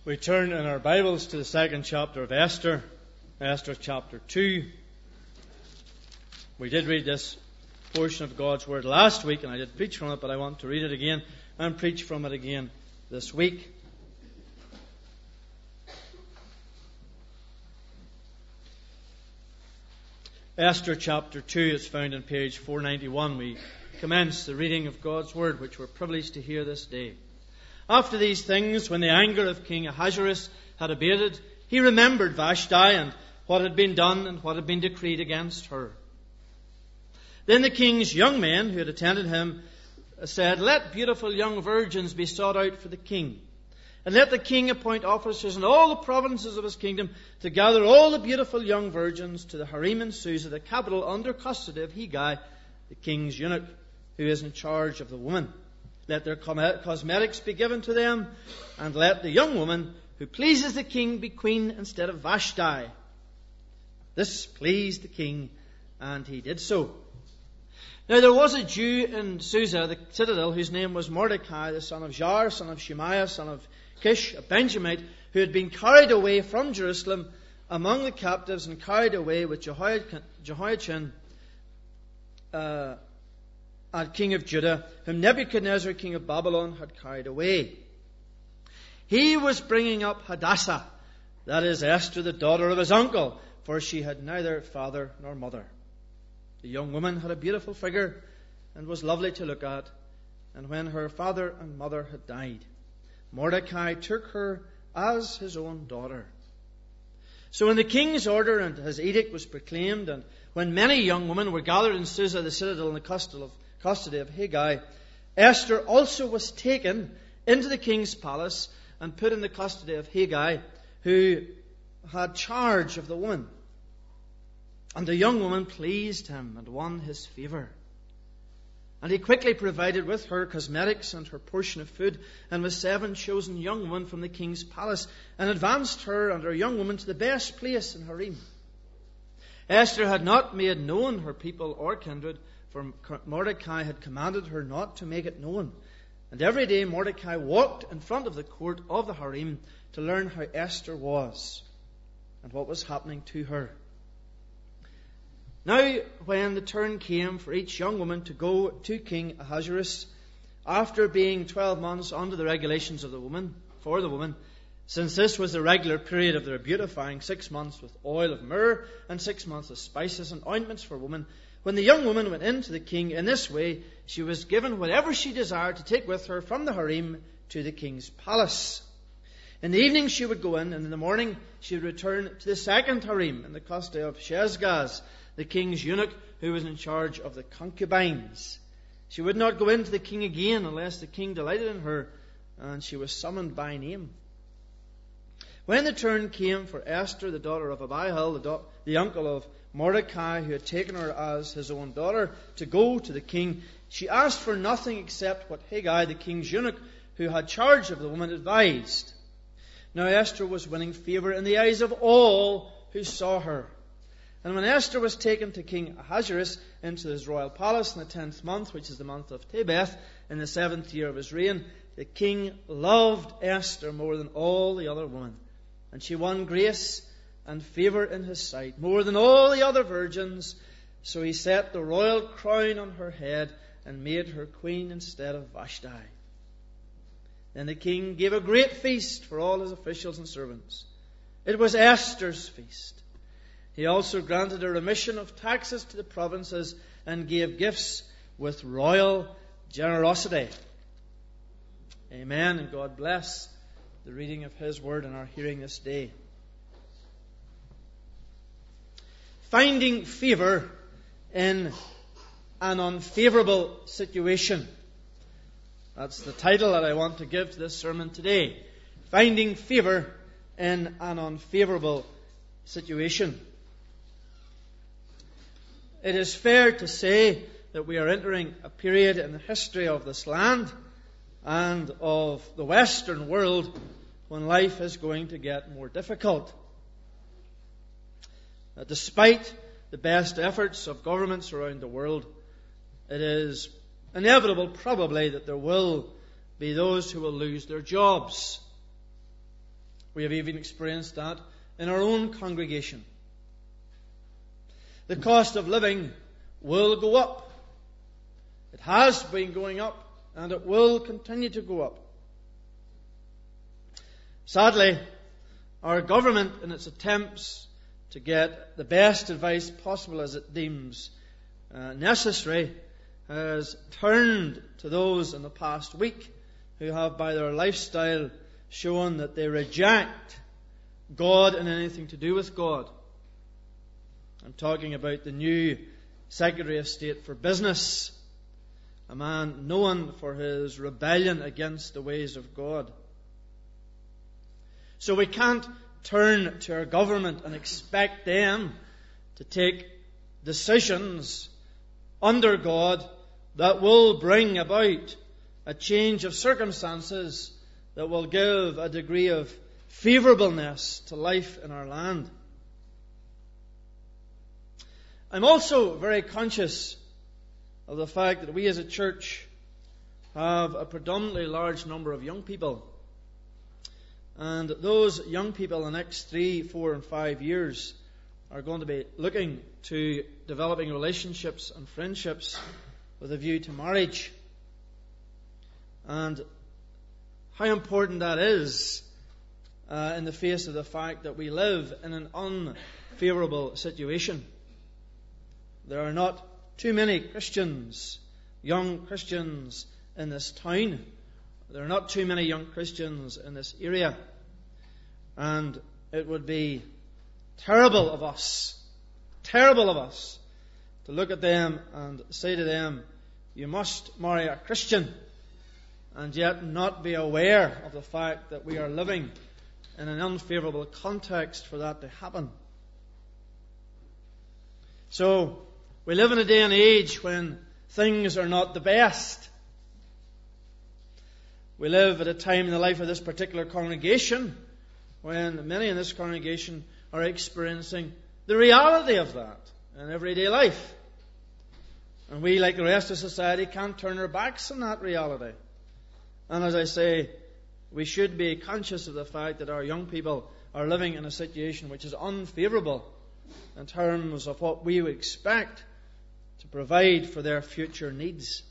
We turn in our Bibles to the second chapter of Esther, Esther chapter 2. We did read this portion of God's Word last week, and I did preach from it, but I want to read it again and preach from it again this week. Esther chapter 2 is found on page 491. We commence the reading of God's Word, which we're privileged to hear this day. After these things, when the anger of King Ahasuerus had abated, he remembered Vashti and what had been done and what had been decreed against her. Then the king's young men who had attended him said, "Let beautiful young virgins be sought out for the king, and let the king appoint officers in all the provinces of his kingdom to gather all the beautiful young virgins to the harem in Susa, the capital, under custody of Hegai, the king's eunuch, who is in charge of the woman. Let their cosmetics be given to them, and let the young woman who pleases the king be queen instead of Vashti." This pleased the king, and he did so. Now there was a Jew in Susa, the citadel, whose name was Mordecai, the son of Jair, son of Shemaiah, son of Kish, a Benjamite, who had been carried away from Jerusalem among the captives and carried away with Jehoiachin, king of Judah, whom Nebuchadnezzar, king of Babylon, had carried away. He was bringing up Hadassah, that is Esther, the daughter of his uncle, for she had neither father nor mother. The young woman had a beautiful figure and was lovely to look at, and when her father and mother had died, Mordecai took her as his own daughter. So when the king's order and his edict was proclaimed, and when many young women were gathered in Susa, the citadel, in the custody of Hegai, Esther also was taken into the king's palace and put in the custody of Hegai, who had charge of the woman. And the young woman pleased him and won his favour. And he quickly provided with her cosmetics and her portion of food, and with 7 chosen young women from the king's palace, and advanced her and her young woman to the best place in harem. Esther had not made known her people or kindred, for Mordecai had commanded her not to make it known. And every day Mordecai walked in front of the court of the harem to learn how Esther was and what was happening to her. Now, when the turn came for each young woman to go to King Ahasuerus, after being 12 months under the regulations of the woman, since this was the regular period of their beautifying, 6 months with oil of myrrh, and 6 months of spices and ointments for women, when the young woman went in to the king in this way, she was given whatever she desired to take with her from the harem to the king's palace. In the evening she would go in, and in the morning she would return to the second harem in the custody of Shezgaz, the king's eunuch, who was in charge of the concubines. She would not go in to the king again unless the king delighted in her, and she was summoned by name. When the turn came for Esther, the daughter of Abihail, the uncle of Mordecai, who had taken her as his own daughter, to go to the king, she asked for nothing except what Hegai, the king's eunuch, who had charge of the woman, advised. Now Esther was winning favour in the eyes of all who saw her. And when Esther was taken to King Ahasuerus into his royal palace in the 10th month, which is the month of Tebeth, in the 7th year of his reign, the king loved Esther more than all the other women. And she won grace and favour in his sight more than all the other virgins. So he set the royal crown on her head and made her queen instead of Vashti. Then the king gave a great feast for all his officials and servants. It was Esther's feast. He also granted a remission of taxes to the provinces and gave gifts with royal generosity. Amen, and God bless the reading of His Word in our hearing this day. Finding favour in an unfavourable situation. That's the title that I want to give to this sermon today. Finding favour in an unfavourable situation. It is fair to say that we are entering a period in the history of this land and of the Western world when life is going to get more difficult. Despite the best efforts of governments around the world, it is inevitable probably that there will be those who will lose their jobs. We have even experienced that in our own congregation. The cost of living will go up. It has been going up, and it will continue to go up. Sadly, our government, in its attempts to get the best advice possible as it deems necessary, has turned to those in the past week who have by their lifestyle shown that they reject God and anything to do with God. I'm talking about the new Secretary of State for Business, a man known for his rebellion against the ways of God. So we can't turn to our government and expect them to take decisions under God that will bring about a change of circumstances that will give a degree of favourableness to life in our land. I'm also very conscious of the fact that we as a church have a predominantly large number of young people. And those young people in the next 3, 4 and 5 years are going to be looking to developing relationships and friendships with a view to marriage. And how important that is in the face of the fact that we live in an unfavourable situation. There are not too many Christians, young Christians in this town. There are not too many young Christians in this area. And it would be terrible of us to look at them and say to them, you must marry a Christian, and yet not be aware of the fact that we are living in an unfavourable context for that to happen. So, we live in a day and age when things are not the best. We live at a time in the life of this particular congregation when many in this congregation are experiencing the reality of that in everyday life. And we, like the rest of society, can't turn our backs on that reality. And as I say, we should be conscious of the fact that our young people are living in a situation which is unfavourable in terms of what we would expect to provide for their future needs.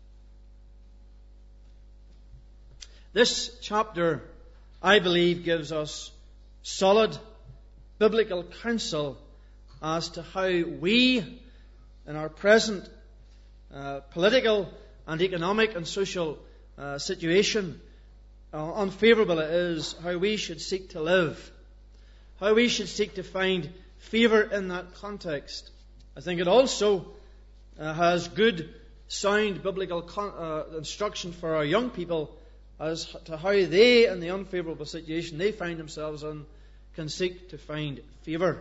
This chapter, I believe, gives us solid biblical counsel as to how we, in our present political and economic and social situation, unfavourable it is, how we should seek to live, how we should seek to find favour in that context. I think it also has good, sound biblical instruction for our young people as to how they, in the unfavourable situation they find themselves in, can seek to find favour.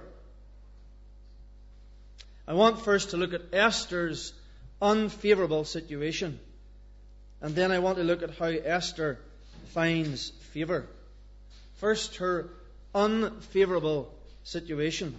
I want first to look at Esther's unfavourable situation, and then I want to look at how Esther finds favour. First, her unfavourable situation.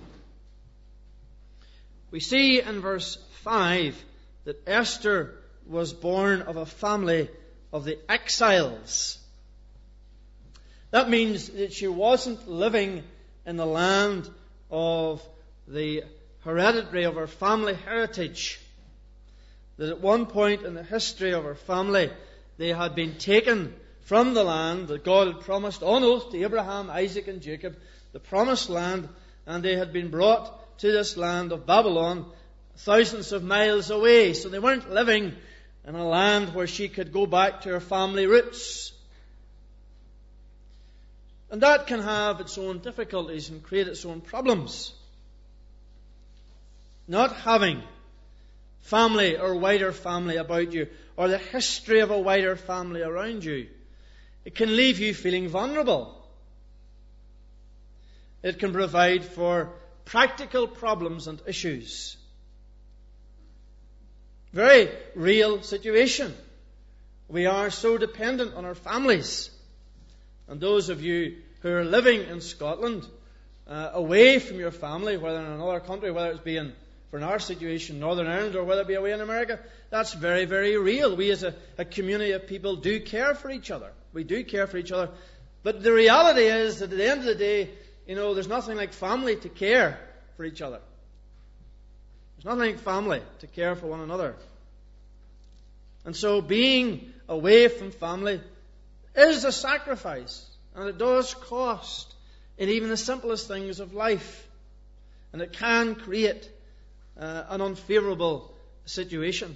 We see in verse 5 that Esther was born of a family of the exiles. That means that she wasn't living in the land of the hereditary of her family heritage. That at one point in the history of her family, they had been taken from the land that God had promised on oath to Abraham, Isaac and Jacob, the promised land, and they had been brought to this land of Babylon thousands of miles away. So they weren't living in a land where she could go back to her family roots. And that can have its own difficulties and create its own problems. Not having family or wider family about you, or the history of a wider family around you, it can leave you feeling vulnerable. It can provide for practical problems and issues. Very real situation. We are so dependent on our families. And those of you who are living in Scotland, away from your family, whether in another country, whether it's being, for in our situation, Northern Ireland, or whether it be away in America, that's very, very real. We as a community of people do care for each other. We do care for each other. But the reality is that at the end of the day, there's nothing like family to care for each other. There's nothing like family to care for one another. And so being away from family is a sacrifice. And it does cost in even the simplest things of life. And it can create an unfavorable situation.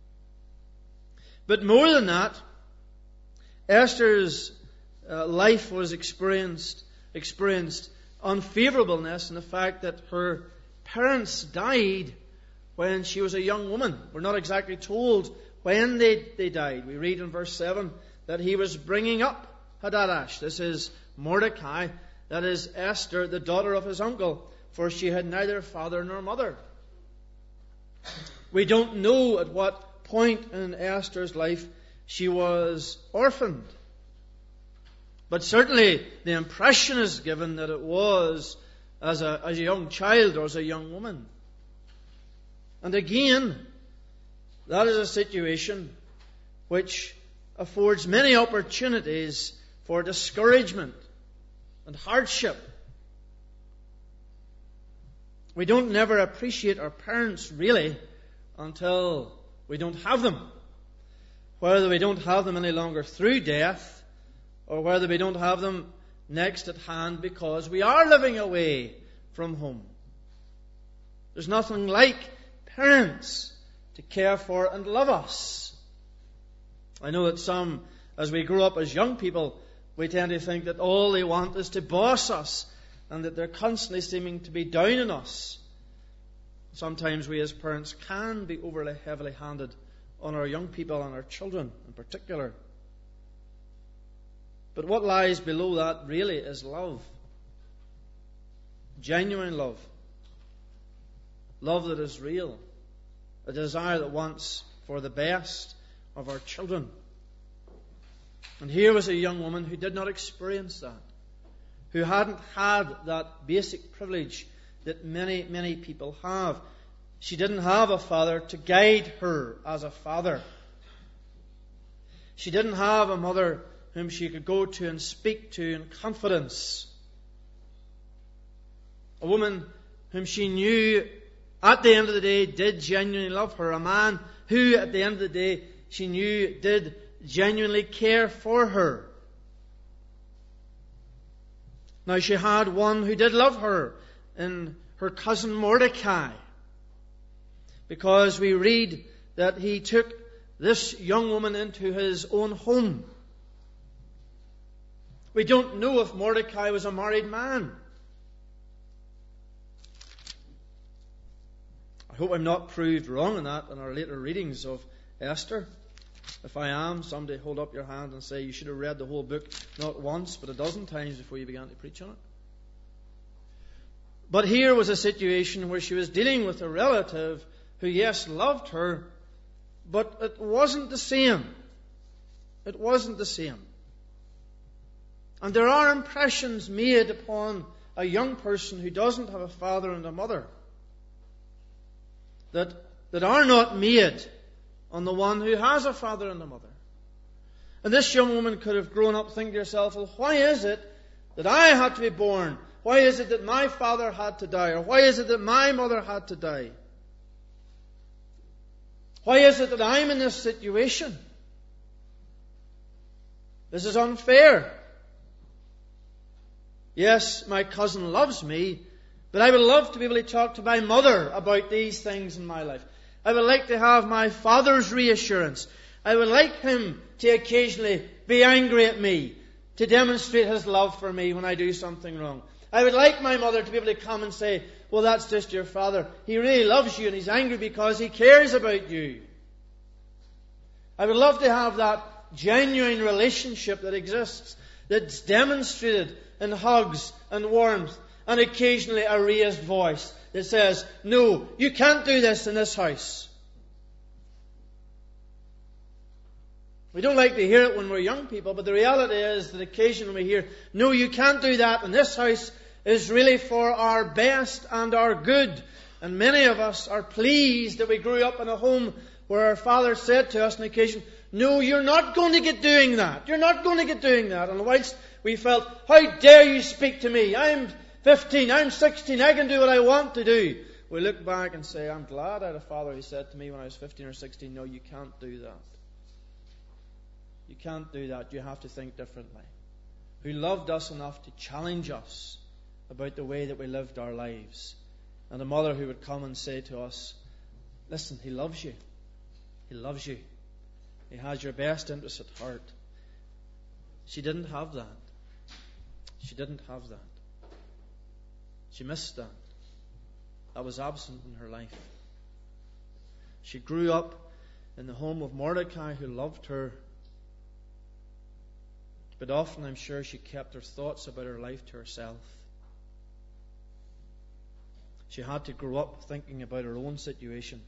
But more than that, Esther's life was experienced unfavorableness in the fact that her parents died when she was a young woman. We're not exactly told when they died. We read in verse 7 that he was bringing up Hadash. This is Mordecai. That is Esther, the daughter of his uncle, for she had neither father nor mother. We don't know at what point in Esther's life she was orphaned. But certainly the impression is given that it was as a young child or as a young woman. And again, that is a situation which affords many opportunities for discouragement and hardship. We don't never appreciate our parents really until we don't have them. Whether we don't have them any longer through death, or whether we don't have them next at hand because we are living away from home. There's nothing like parents to care for and love us. I know that some, as we grow up as young people, we tend to think that all they want is to boss us and that they're constantly seeming to be down on us. Sometimes we as parents can be overly heavily handed on our young people and our children in particular. But what lies below that really is love. Genuine love. Love that is real. A desire that wants for the best of our children. And here was a young woman who did not experience that. Who hadn't had that basic privilege that many, many people have. She didn't have a father to guide her as a father. She didn't have a mother whom she could go to and speak to in confidence. A woman whom she knew at the end of the day did genuinely love her. A man who at the end of the day she knew did genuinely care for her. Now she had one who did love her in her cousin Mordecai. Because we read that he took this young woman into his own home. We don't know if Mordecai was a married man. I hope I'm not proved wrong in that in our later readings of Esther. If I am, somebody hold up your hand and say you should have read the whole book not once but a dozen times before you began to preach on it. But here was a situation where she was dealing with a relative who, yes, loved her, but it wasn't the same. It wasn't the same. And there are impressions made upon a young person who doesn't have a father and a mother that are not made on the one who has a father and a mother. And this young woman could have grown up thinking to herself, well, why is it that I had to be born? Why is it that my father had to die? Or why is it that my mother had to die? Why is it that I'm in this situation? This is unfair. Yes, my cousin loves me, but I would love to be able to talk to my mother about these things in my life. I would like to have my father's reassurance. I would like him to occasionally be angry at me, to demonstrate his love for me when I do something wrong. I would like my mother to be able to come and say, well, that's just your father. He really loves you and he's angry because he cares about you. I would love to have that genuine relationship that exists, that's demonstrated in hugs and warmth and occasionally a raised voice that says, no, you can't do this in this house. We don't like to hear it when we're young people, but the reality is that occasionally we hear, no, you can't do that in this house is really for our best and our good. And many of us are pleased that we grew up in a home where our father said to us on occasion, No, you're not going to get doing that. You're not going to get doing that. And whilst we felt, how dare you speak to me? I'm 15, I'm 16, I can do what I want to do. We look back and say, I'm glad I had a father who said to me when I was 15 or 16, no, you can't do that. You can't do that. You have to think differently. Who loved us enough to challenge us about the way that we lived our lives. And a mother who would come and say to us, listen, He loves you. He loves you. He has your best interest at heart. She didn't have that. She didn't have that. She missed that. That was absent in her life. She grew up in the home of Mordecai, who loved her. But often, I'm sure, she kept her thoughts about her life to herself. She had to grow up thinking about her own situation.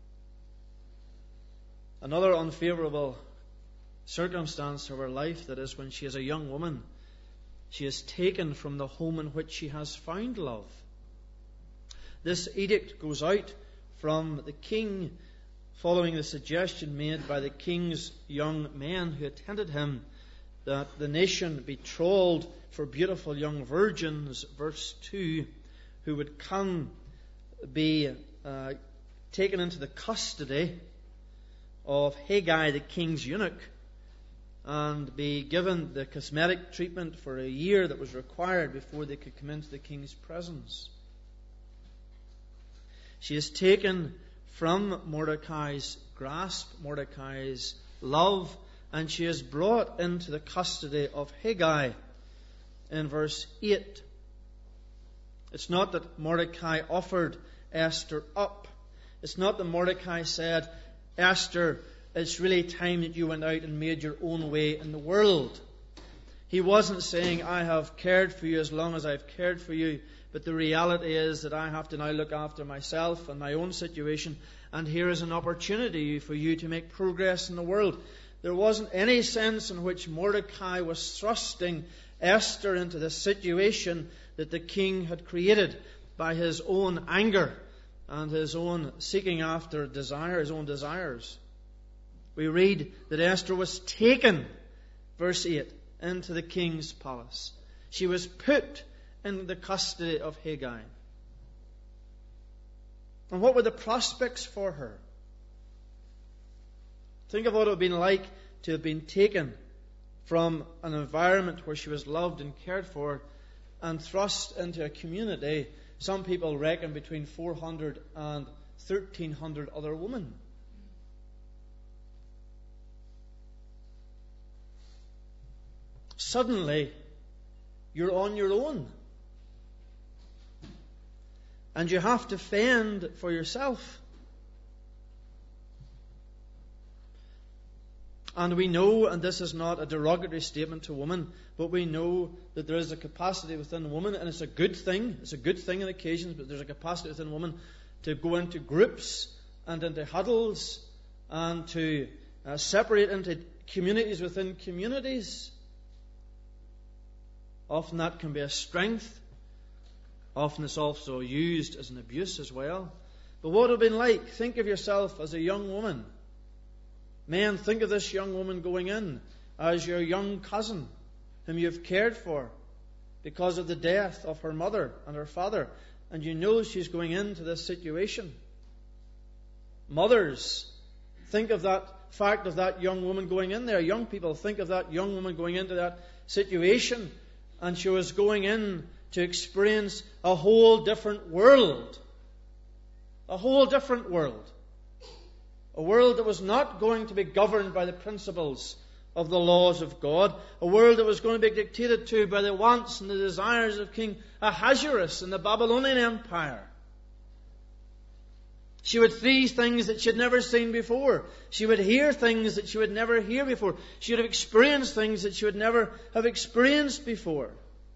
Another unfavorable circumstance of her life, that is, when she is a young woman, she is taken from the home in which she has found love. This edict goes out from the king following the suggestion made by the king's young men who attended him that the nation be trawled for beautiful young virgins, verse 2, who would come be taken into the custody of Haggai, the king's eunuch, and be given the cosmetic treatment for a year that was required before they could come into the king's presence. She is taken from Mordecai's grasp, Mordecai's love, and she is brought into the custody of Haggai in verse 8. It's not that Mordecai offered Esther up. It's not that Mordecai said, Esther, it's really time that you went out and made your own way in the world. He wasn't saying, I have cared for you as long as I've cared for you, but the reality is that I have to now look after myself and my own situation, and here is an opportunity for you to make progress in the world. There wasn't any sense in which Mordecai was thrusting Esther into the situation that the king had created by his own anger and his own seeking after desire, his own desires. We read that Esther was taken, verse 8, into the king's palace. She was put in the custody of Haggai. And what were the prospects for her? Think of what it would have been like to have been taken from an environment where she was loved and cared for and thrust into a community, some people reckon between 400 and 1,300 other women. Suddenly, you're on your own. And you have to fend for yourself. And we know, and this is not a derogatory statement to women, but we know that there is a capacity within women, and it's a good thing. It's a good thing on occasions, but there's a capacity within women to go into groups and into huddles and to separate into communities within communities. Often that can be a strength. Often it's also used as an abuse as well. But what would it have been like? Think of yourself as a young woman. Men, think of this young woman going in as your young cousin whom you've cared for because of the death of her mother and her father. And you know she's going into this situation. Mothers, think of that fact of that young woman going in there. Young people, think of that young woman going into that situation. And she was going in to experience a whole different world. A whole different world. A world that was not going to be governed by the principles of the laws of God. A world that was going to be dictated to by the wants and the desires of King Ahasuerus in the Babylonian Empire. She would see things that she had never seen before. She would hear things that she would never hear before. She would have experienced things that she would never have experienced before.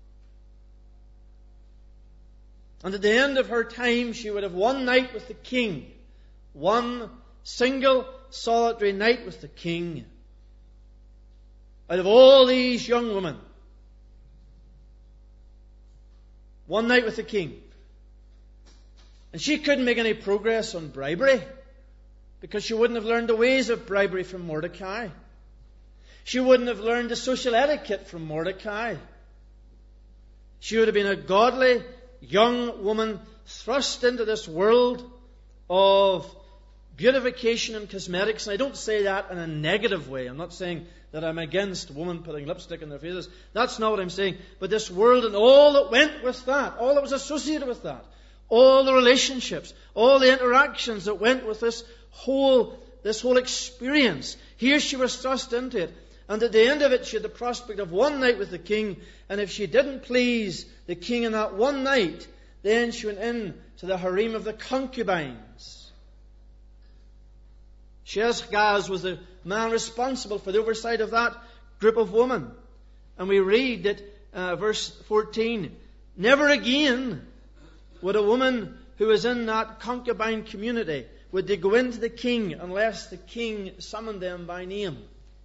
And at the end of her time, she would have one night with the king. One single, solitary night with the king. Out of all these young women, one night with the king. And she couldn't make any progress on bribery. because she wouldn't have learned the ways of bribery from Mordecai. She wouldn't have learned the social etiquette from Mordecai. She would have been a godly young woman thrust into this world of beautification and cosmetics. And I don't say that in a negative way. I'm not saying that I'm against women putting lipstick in their faces. That's not what I'm saying. But this world and all that went with that, all that was associated with that, all the relationships, all the interactions that went with this whole experience. Here she was thrust into it. And at the end of it, she had the prospect of one night with the king. And if she didn't please the king in that one night, then she went in to the harem of the concubines. Sheshgaz was the man responsible for the oversight of that group of women. And we read that, verse 14, never again would a woman who was in that concubine community, would they go into the king unless the king summoned them by name.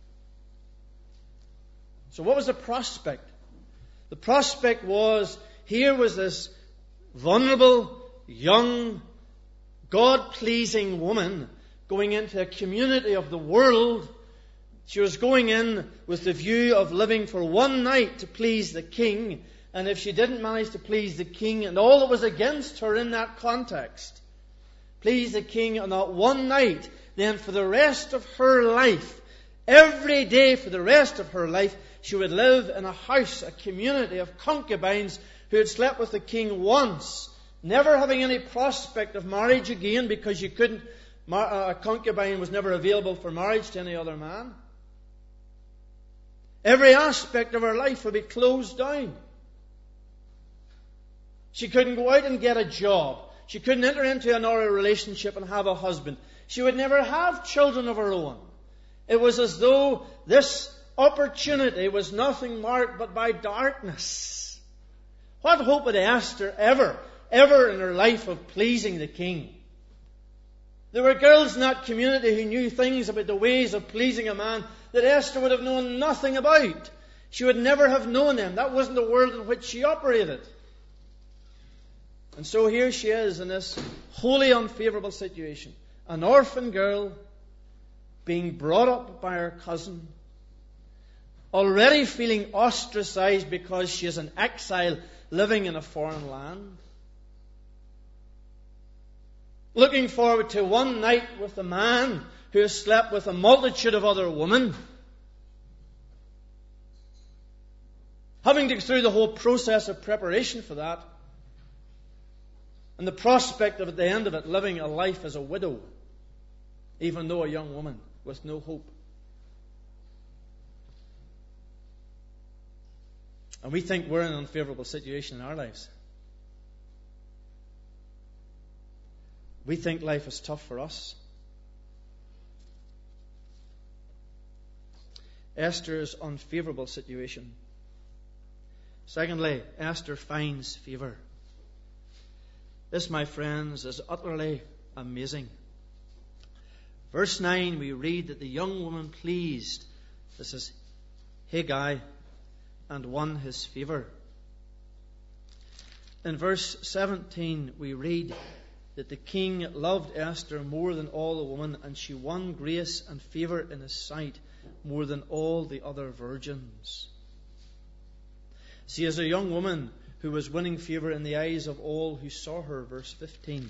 So what was the prospect? The prospect was, here was this vulnerable, young, God-pleasing woman going into a community of the world. She was going in with the view of living for one night to please the king. And if she didn't manage to please the king and all that was against her in that context, please the king on that one night, then for the rest of her life, every day for the rest of her life, she would live in a house, a community of concubines who had slept with the king once, never having any prospect of marriage again because you couldn't, a concubine was never available for marriage to any other man. Every aspect of her life would be closed down. She couldn't go out and get a job. She couldn't enter into another relationship and have a husband. She would never have children of her own. It was as though this opportunity was nothing marked but by darkness. What hope had Esther ever in her life of pleasing the king? There were girls in that community who knew things about the ways of pleasing a man that Esther would have known nothing about. She would never have known them. That wasn't the world in which she operated. And so here she is in this wholly unfavorable situation. An orphan girl being brought up by her cousin, already feeling ostracized because she is an exile living in a foreign land, looking forward to one night with a man who has slept with a multitude of other women, having to go through the whole process of preparation for that, and the prospect of at the end of it living a life as a widow, even though a young woman with no hope. And we think we're in an unfavorable situation in our lives. We think life is tough for us. Esther's unfavorable situation. Secondly, Esther finds favor. This, my friends, is utterly amazing. Verse 9, we read that the young woman pleased, this is Haggai, and won his favor. In verse 17, we read that the king loved Esther more than all the women, and she won grace and favor in his sight more than all the other virgins. See, as a young woman who was winning favor in the eyes of all who saw her, verse 15.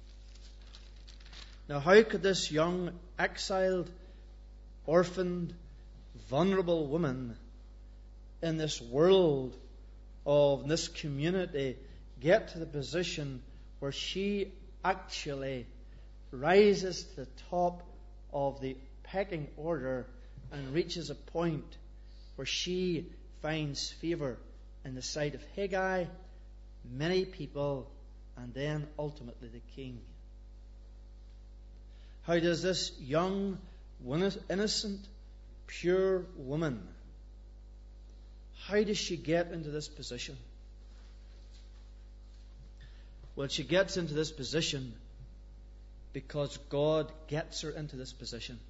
Now, how could this young, exiled, orphaned, vulnerable woman in this world of this community get to the position where she actually rises to the top of the pecking order and reaches a point where she finds favor in the sight of Haggai, many people, and then ultimately the king? How does this young, innocent, pure woman, how does she get into this position? Well, she gets into this position because God gets her into this position.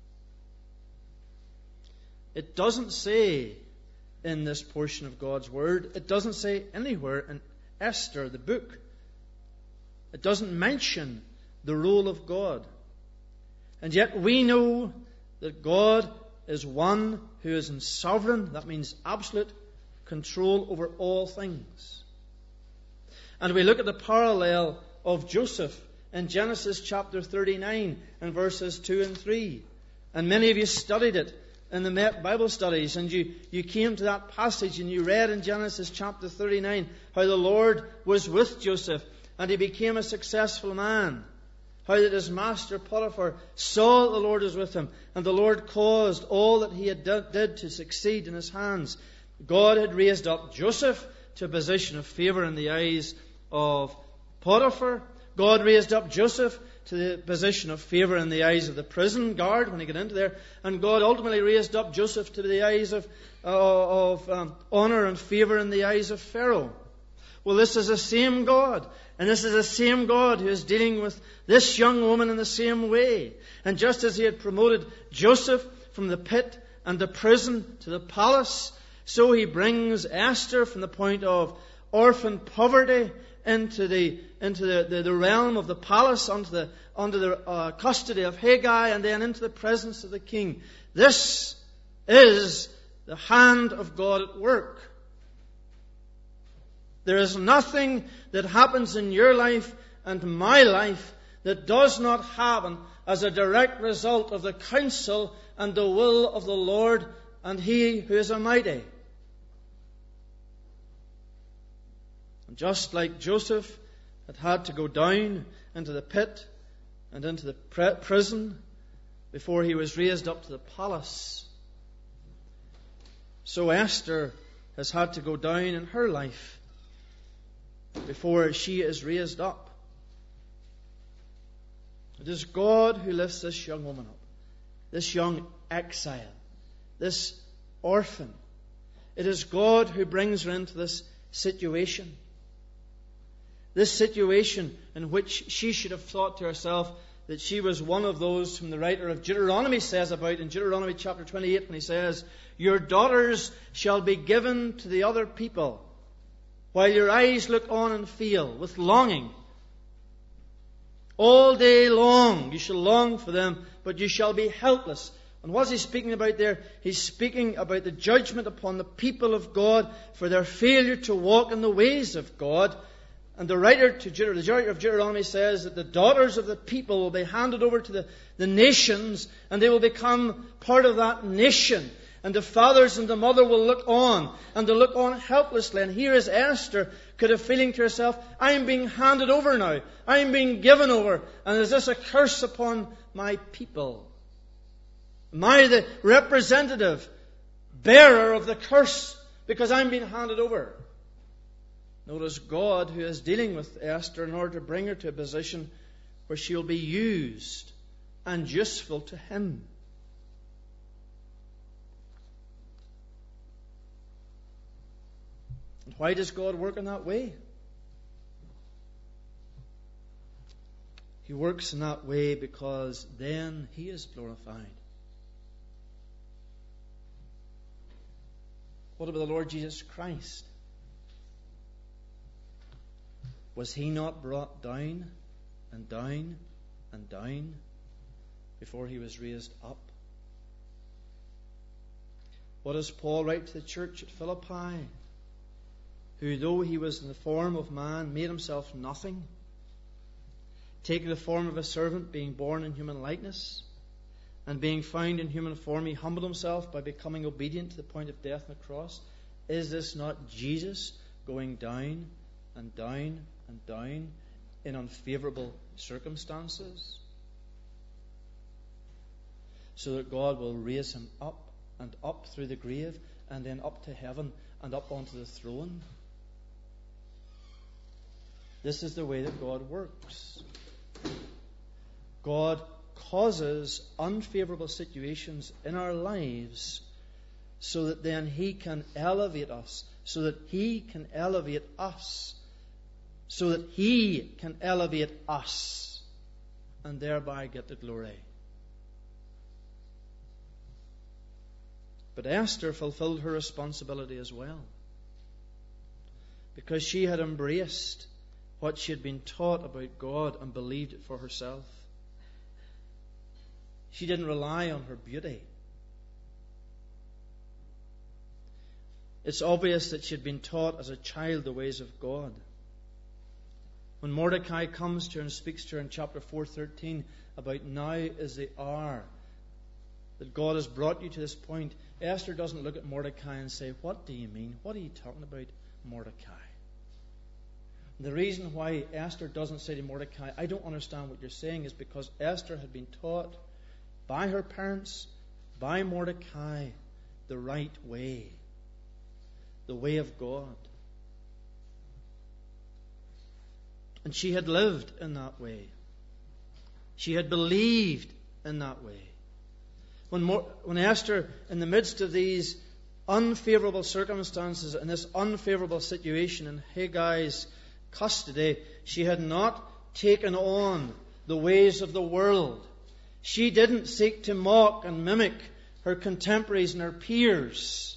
It doesn't say in this portion of God's Word, it doesn't say anywhere in Esther, the book, it doesn't mention the role of God. And yet we know that God is one who is in sovereign, that means absolute, control over all things. And we look at the parallel of Joseph in Genesis chapter 39 and verses 2 and 3. And many of you studied it in the Bible studies, and you came to that passage and you read in Genesis chapter 39 how the Lord was with Joseph and he became a successful man. How that his master Potiphar saw the Lord was with him, and the Lord caused all that he had did to succeed in his hands. God had raised up Joseph to a position of favour in the eyes of Potiphar. God raised up Joseph to the position of favour in the eyes of the prison guard when he got into there. And God ultimately raised up Joseph to the eyes of honour and favour in the eyes of Pharaoh. Well, this is the same God. And this is the same God who is dealing with this young woman in the same way. And just as he had promoted Joseph from the pit and the prison to the palace, so he brings Esther from the point of orphan poverty into the realm of the palace, under the custody of Haggai, and then into the presence of the king. This is the hand of God at work. There is nothing that happens in your life and my life that does not happen as a direct result of the counsel and the will of the Lord and He who is Almighty. And just like Joseph had to go down into the pit and into the prison before he was raised up to the palace, so Esther has had to go down in her life before she is raised up. It is God who lifts this young woman up, this young exile, this orphan. It is God who brings her into this situation. This situation in which she should have thought to herself that she was one of those whom the writer of Deuteronomy says about in Deuteronomy chapter 28 when he says, "Your daughters shall be given to the other people, while your eyes look on and feel with longing. All day long you shall long for them, but you shall be helpless." And what's he speaking about there? He's speaking about the judgment upon the people of God for their failure to walk in the ways of God. And the writer of Deuteronomy says that the daughters of the people will be handed over to the nations, and they will become part of that nation. And the fathers and the mother will look on, and they'll look on helplessly. And here is Esther, could have feeling to herself, I'm being handed over now. I'm being given over. And is this a curse upon my people? Am I the representative, bearer of the curse because I'm being handed over? Notice God who is dealing with Esther in order to bring her to a position where she will be used and useful to Him. And why does God work in that way? He works in that way because then He is glorified. What about the Lord Jesus Christ? Was He not brought down and down and down before He was raised up? What does Paul write to the church at Philippi? Who, though He was in the form of man, made Himself nothing, taking the form of a servant, being born in human likeness, and being found in human form, He humbled Himself by becoming obedient to the point of death on the cross. Is this not Jesus going down and down and down in unfavorable circumstances, so that God will raise Him up and up through the grave and then up to heaven and up onto the throne? This is the way that God works. God causes unfavorable situations in our lives so that then He can elevate us, so that He can elevate us, so that He can elevate us and thereby get the glory. But Esther fulfilled her responsibility as well, because she had embraced what she had been taught about God and believed it for herself. She didn't rely on her beauty. It's obvious that she had been taught as a child the ways of God. When Mordecai comes to her and speaks to her in chapter 4:13 about now is the hour that God has brought you to this point, Esther doesn't look at Mordecai and say, "What do you mean? What are you talking about, Mordecai?" The reason why Esther doesn't say to Mordecai, "I don't understand what you're saying," is because Esther had been taught by her parents, by Mordecai, the right way, the way of God. And she had lived in that way. She had believed in that way. When Esther, in the midst of these unfavorable circumstances and this unfavorable situation in Haggai's custody, she had not taken on the ways of the world. She didn't seek to mock and mimic her contemporaries and her peers.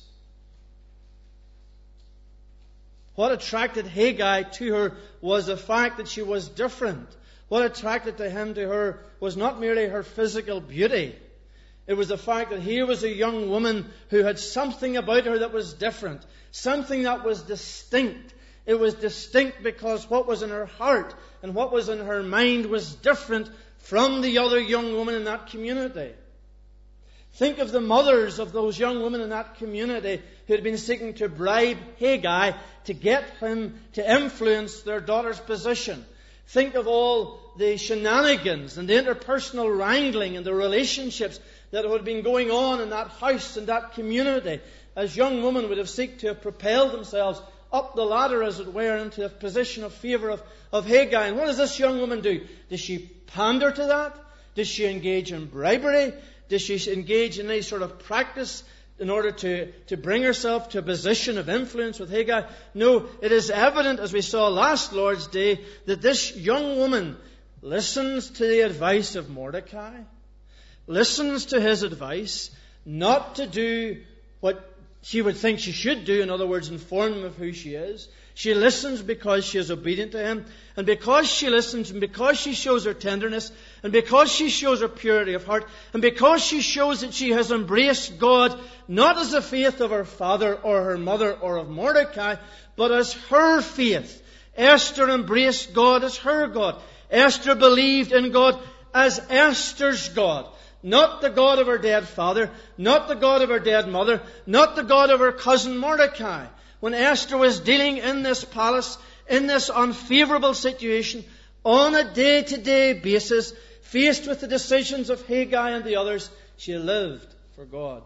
What attracted Haggai to her was the fact that she was different. What attracted to her was not merely her physical beauty. It was the fact that here was a young woman who had something about her that was different, something that was distinct. It was distinct because what was in her heart and what was in her mind was different from the other young women in that community. Think of the mothers of those young women in that community who had been seeking to bribe Haggai to get him to influence their daughter's position. Think of all the shenanigans and the interpersonal wrangling and the relationships that had been going on in that house and that community, as young women would have sought to have propelled themselves up the ladder, as it were, into a position of favour of Haggai. And what does this young woman do? Does she pander to that? Does she engage in bribery? Does she engage in any sort of practice in order to bring herself to a position of influence with Haggai? No, it is evident, as we saw last Lord's Day, that this young woman listens to the advice of Mordecai, listens to his advice, not to do what she would think she should do, in other words, inform him of who she is. She listens because she is obedient to him. And because she listens, and because she shows her tenderness, and because she shows her purity of heart, and because she shows that she has embraced God, not as the faith of her father or her mother or of Mordecai, but as her faith. Esther embraced God as her God. Esther believed in God as Esther's God. Not the God of her dead father, not the God of her dead mother, not the God of her cousin Mordecai. When Esther was dealing in this palace, in this unfavorable situation, on a day-to-day basis, faced with the decisions of Haggai and the others, she lived for God.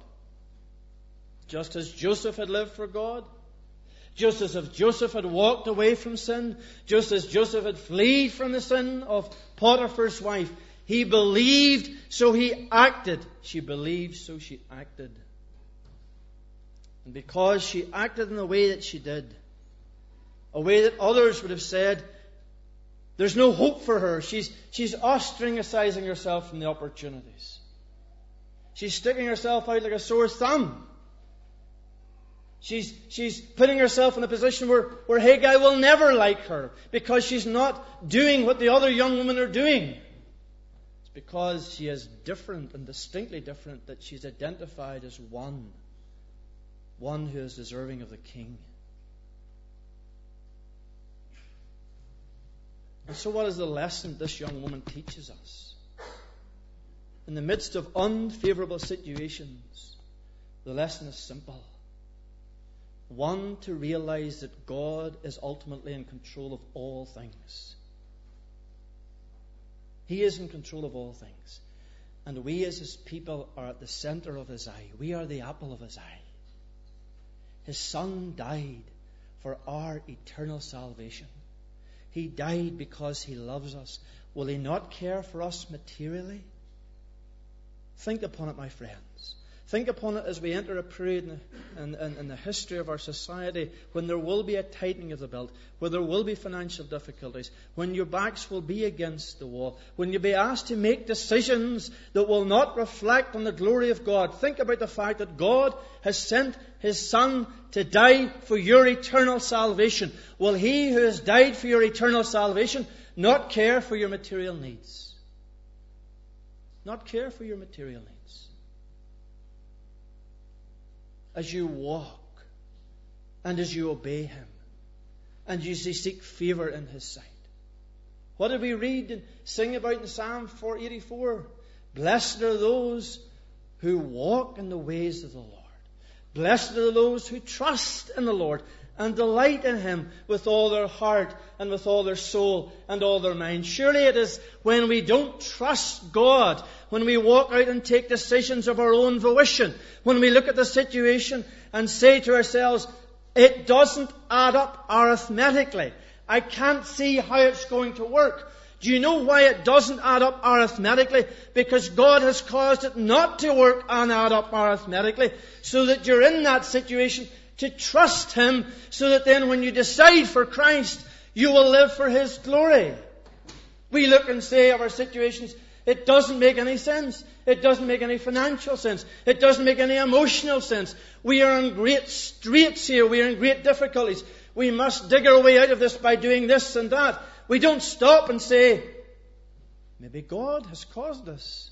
Just as Joseph had lived for God, just as if Joseph had walked away from sin, just as Joseph had fled from the sin of Potiphar's wife, he believed, so he acted. She believed, so she acted. And because she acted in the way that she did, a way that others would have said, there's no hope for her. She's ostracizing herself from the opportunities. She's sticking herself out like a sore thumb. She's putting herself in a position where Haggai will never like her because she's not doing what the other young women are doing. It's because she is different and distinctly different that she's identified as one who is deserving of the king. And so what is the lesson this young woman teaches us? In the midst of unfavorable situations, the lesson is simple. One, to realize that God is ultimately in control of all things. He is in control of all things. And we as His people are at the center of His eye. We are the apple of His eye. His Son died for our eternal salvation. He died because He loves us. Will He not care for us materially? Think upon it, my friends. Think upon it as we enter a period in the history of our society when there will be a tightening of the belt, where there will be financial difficulties, when your backs will be against the wall, when you'll be asked to make decisions that will not reflect on the glory of God. Think about the fact that God has sent His Son to die for your eternal salvation. Will He who has died for your eternal salvation not care for your material needs? not care for your material needs. As you walk and as you obey Him and as you seek favour in His sight. What did we read and sing about in Psalm 484? Blessed are those who walk in the ways of the Lord. Blessed are those who trust in the Lord and delight in Him with all their heart and with all their soul and all their mind. Surely it is when we don't trust God, when we walk out and take decisions of our own volition, when we look at the situation and say to ourselves, it doesn't add up arithmetically. I can't see how it's going to work. Do you know why it doesn't add up arithmetically? Because God has caused it not to work and add up arithmetically, so that you're in that situation to trust Him, so that then when you decide for Christ, you will live for His glory. We look and say of our situations, it doesn't make any sense. It doesn't make any financial sense. It doesn't make any emotional sense. We are in great straits here. We are in great difficulties. We must dig our way out of this by doing this and that. We don't stop and say, maybe God has caused this.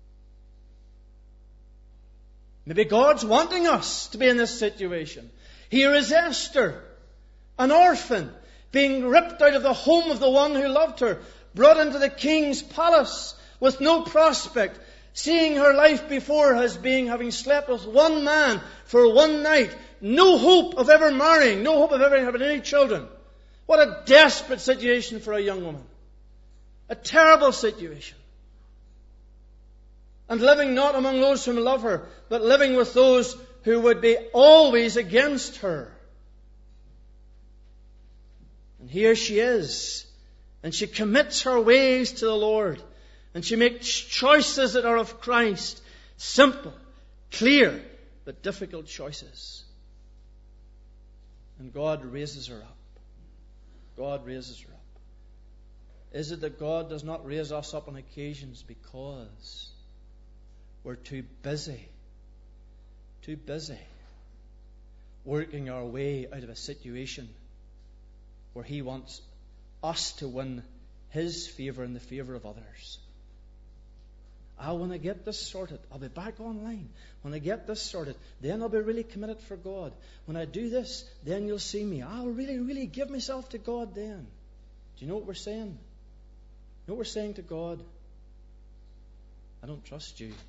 Maybe God's wanting us to be in this situation. Here is Esther, an orphan, being ripped out of the home of the one who loved her, brought into the king's palace with no prospect, seeing her life before as being having slept with one man for one night, no hope of ever marrying, no hope of ever having any children. What a desperate situation for a young woman. A terrible situation. And living not among those whom love her, but living with those who would be always against her. And here she is. And she commits her ways to the Lord. And she makes choices that are of Christ. Simple, clear, but difficult choices. And God raises her up. God raises her up. Is it that God does not raise us up on occasions because we're too busy working our way out of a situation where He wants us to win His favour and the favour of others? When I get this sorted, I'll be back online. When I get this sorted, then I'll be really committed for God. When I do this, then you'll see me. I'll really, really give myself to God then. Do you know what we're saying? You know what we're saying to God? I don't trust you.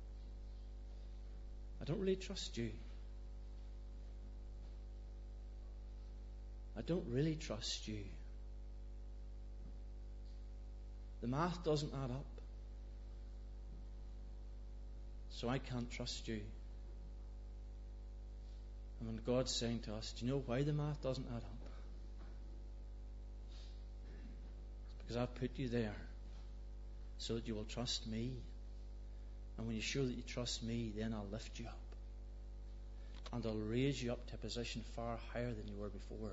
I don't really trust you. I don't really trust you. The math doesn't add up. So I can't trust you. And when God's saying to us, do you know why the math doesn't add up? It's because I've put you there so that you will trust me. And when you show that you trust me, then I'll lift you up. And I'll raise you up to a position far higher than you were before.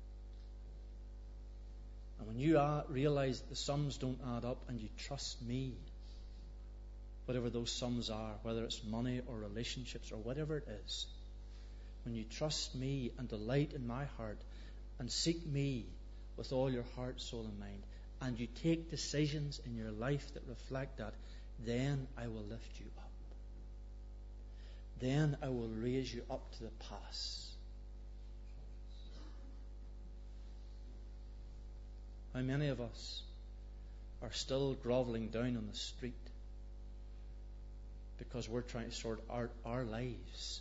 And when you realize that the sums don't add up and you trust me, whatever those sums are, whether it's money or relationships or whatever it is, when you trust me and delight in my heart and seek me with all your heart, soul and mind, and you take decisions in your life that reflect that, then I will lift you up. Then I will raise you up to the pass. How many of us are still grovelling down on the street because we're trying to sort out our lives?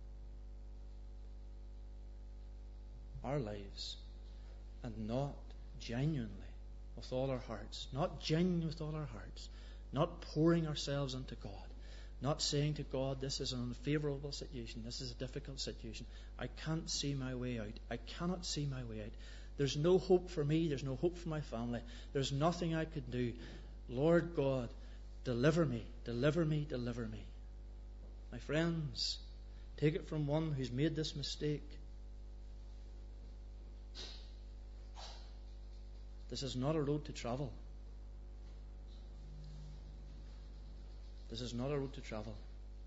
Our lives. And not genuinely with all our hearts. Not genuine with all our hearts. Not pouring ourselves into God. Not saying to God, this is an unfavourable situation. This is a difficult situation. I can't see my way out. I cannot see my way out. There's no hope for me. There's no hope for my family. There's nothing I could do. Lord God, deliver me, deliver me, deliver me. My friends, take it from one who's made this mistake. This is not a road to travel. This is not a road to travel.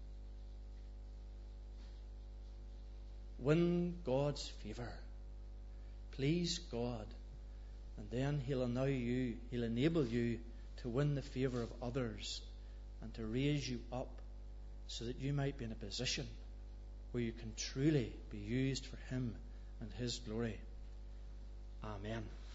Win God's favour. Please God. And then He'll enable you to win the favour of others and to raise you up so that you might be in a position where you can truly be used for Him and His glory. Amen.